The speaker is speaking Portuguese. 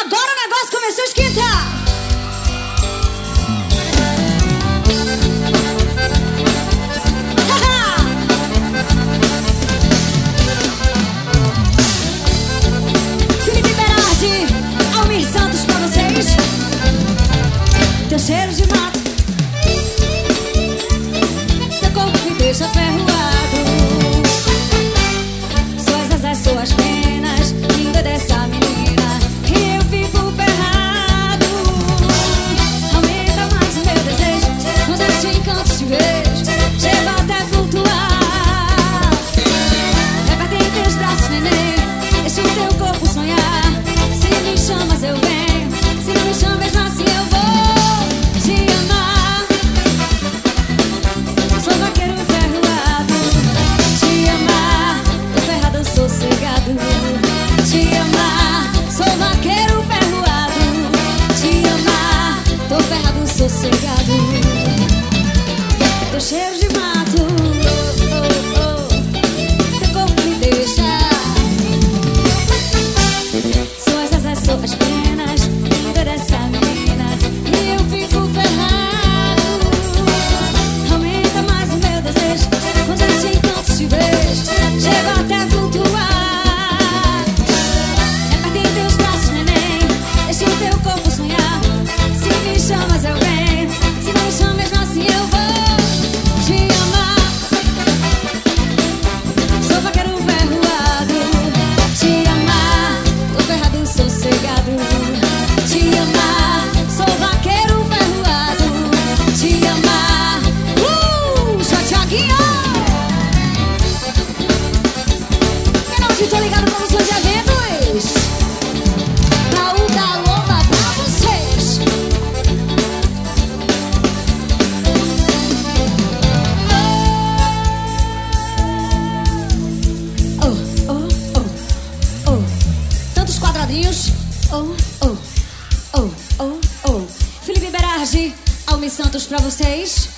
Agora o negócio começou a esquentar. Felipe Berardi, Almir Santos pra vocês. Teu cheiro de mato, teu corpo me deixa ferroado. Suas asas, suas penas, linda dessa menina, e eu fico ferrado. Aumenta mais o meu desejo, quando eu te encanto, te vejo, chego até flutuar. Reparte em teus braços, neném, deixa o teu corpo sonhar. Se me chamas eu venho, se não me chamas mesmo assim eu vou te amar. Sou vaqueiro ferroado, te amar, tô ferrado, eu sou cegado. Te amar, sou vaqueiro ferroado, te amar, tô ferrado, sou cegado. Teu cheiro de mato, teu corpo me deixa. Suas asas, suas penas, linda dessa menina, e eu fico ferrado. Aumenta mais o meu desejo, quando eu te encontro, te vejo, chego até flutuar. Reparte em teus braços, neném, deixa o teu corpo sonhar. Se me chamas eu venho, se não me chamas mesmo assim eu vou te amar. Sou vaqueiro ferroado, te amar, tô ferrado, sou cegado. Te amar, sou vaqueiro ferroado, te amar. Thiaguinho! Canal, tô ligado com os eventos. Baú da Lomba pra vocês. Oh, oh, oh, oh. Tantos quadradinhos. Oh, oh, oh, oh, oh. Felipe Berardi, Almir Santos pra vocês.